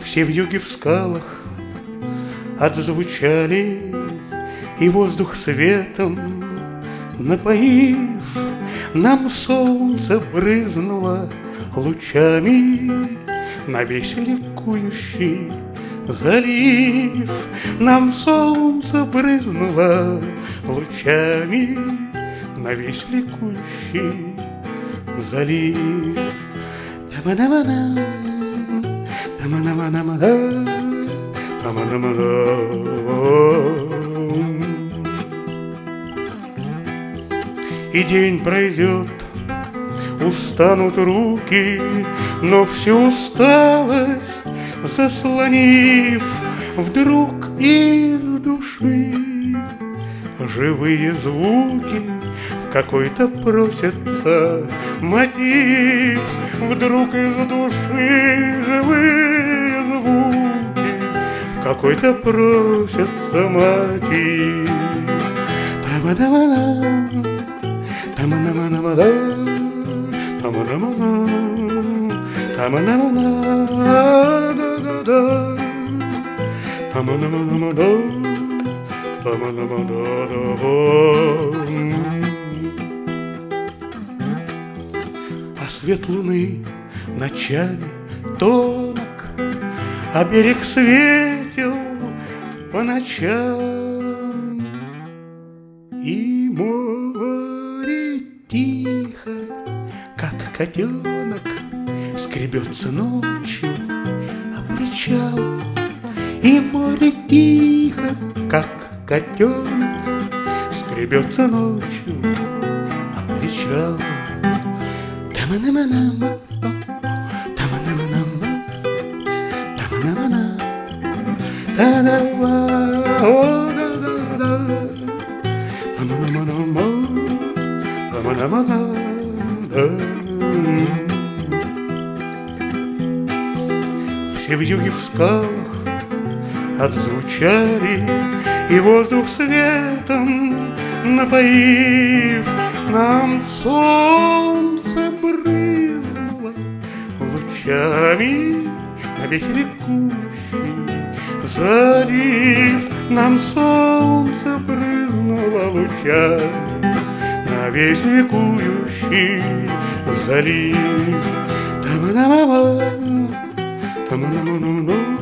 Все вьюги в скалах отзвучали, и воздух светом напоив, нам солнце брызнуло лучами на весь ликующий залив. Нам солнце брызнуло лучами на весь ликующий залив. И день пройдет, устанут руки, но всю усталость заслонив, вдруг из души живые звуки в какой-то просятся мотив. Вдруг из души живые звуки в какой-то просятся мотив. А свет луны ночами тонок, а берег светил по ночам. И море тихо, как котенок, скребется ночью о причал. И море тихо, как котенок, скребется ночью о причал. Таманаманама, таманаманама, таманамана, та-да-ва, о-да-да-да, таманаманама, таманамана, да. Все вьюги в скалах отзвучали, и воздух светом напоив, нам солнце брызнуло лучами на весь ликующий залив. Нам солнце брызнуло лучами на весь ликующий залив. Та-ма-на-ма-ма, та-ма-на-ма-ма-ма.